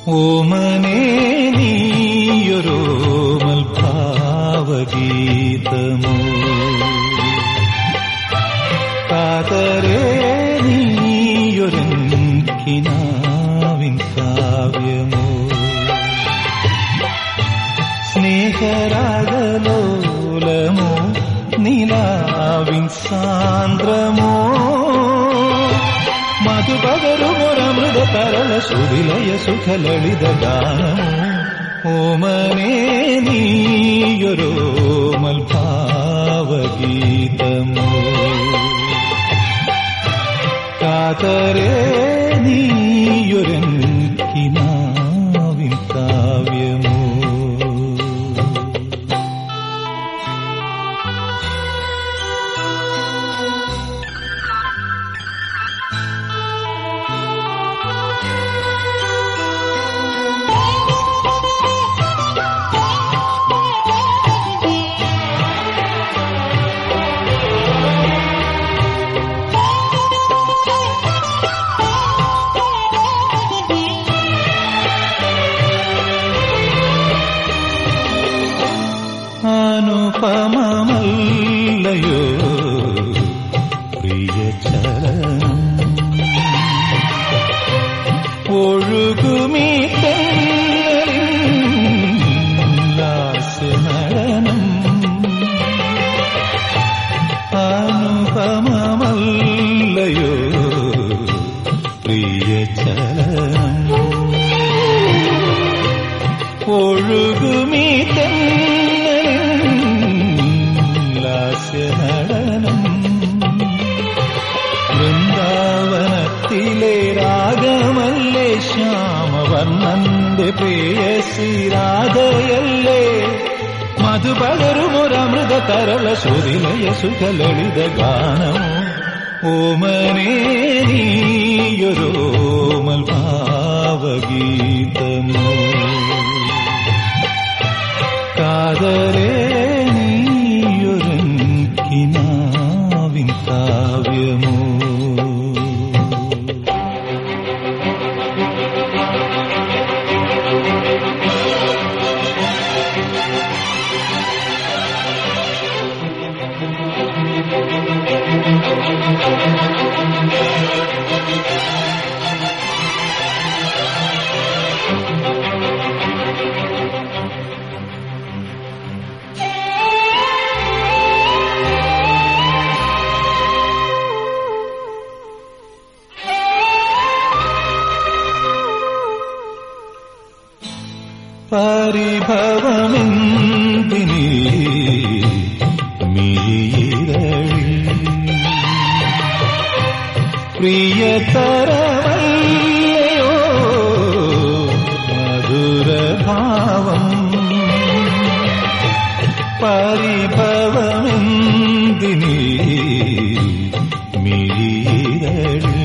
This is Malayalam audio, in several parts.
ഓമനേ നീയൊരോമൽ ഭാവഗീതമോ കാതരേ നീയൊരെൻകിനാവിൻ കാവ്യമോ സ്നേഹരാഗലോലമോ നിലാവിൻ സാന്ദ്രമോ മധുപകരുമൊരമൃത തരള സുവിലയ സുഖലളിത ഗാനമോ ഓമനേ നീയൊരോമൽ ഭാവഗീതമോ കാതരേ നീയൊരെൻകിനാവിൻ കാവ്യമോ അനുപമമല്ലയോ പ്രിയചരണം ഒഴുകുമീ ലാസ്യനയനം അനുപമമല്ലയോ പ്രിയചരണം ഒഴുകുമീ നടനം വൃന്ദാവനത്തിലെ രാഗമല്ലേ ശ്യാമവർണ്ണന്റെ പ്രേയസി രാധയല്ലേ മധുപകരുമൊരമൃത തരള സുരിലയ സുഖലളിത ഗാനമോ ഓമനേ നീയൊരോമൽ ഭാവഗീതമോ കാതരേ നീയൊരെൻകിനാവിൻ കാവ്യമോ പരിഭവമെന്തിനീ മിഴിയിരളിൽ പ്രിയതരമല്ലയോ മധുരഭാവം പരിഭവമെന്തിനീ മിഴിയിരളിൽ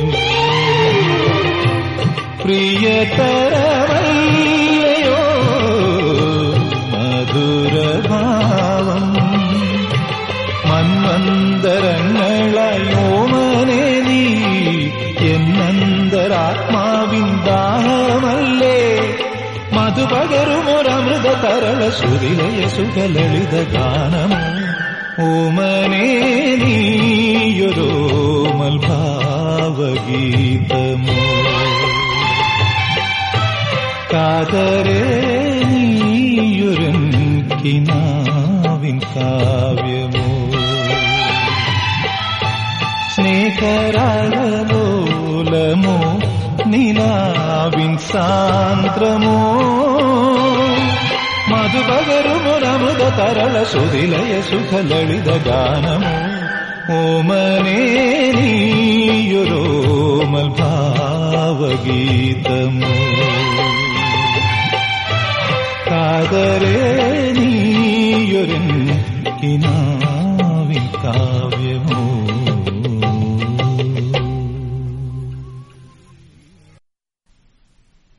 പ്രിയതരമല്ലയോ മധുരഭാവം മന്വന്തരങ്ങളോമനേ നീ എന്നന്തരാത്മാവിൻ ദാഹമല്ലേ മധുപകരുമൊരമൃത തരള സുരിലയ സുഖലളിത ഗാനമോ ഓമനേ നീയൊരോമൽ ഭാവഗീതമോ കാതരേ നീയൊരെൻകിനാവിൻ കാവ്യമോ സ്നേഹരാഗലോലമോ നിലാവിൻ സാന്ദ്രമോ മധുപകരുമൊരമൃത തരള സുരിലയ സുഖലളിത ഗാനമോ ഓമനേ നീയൊരോമൽ ഭാവഗീതമോ കാതരേ നീയൊരെൻ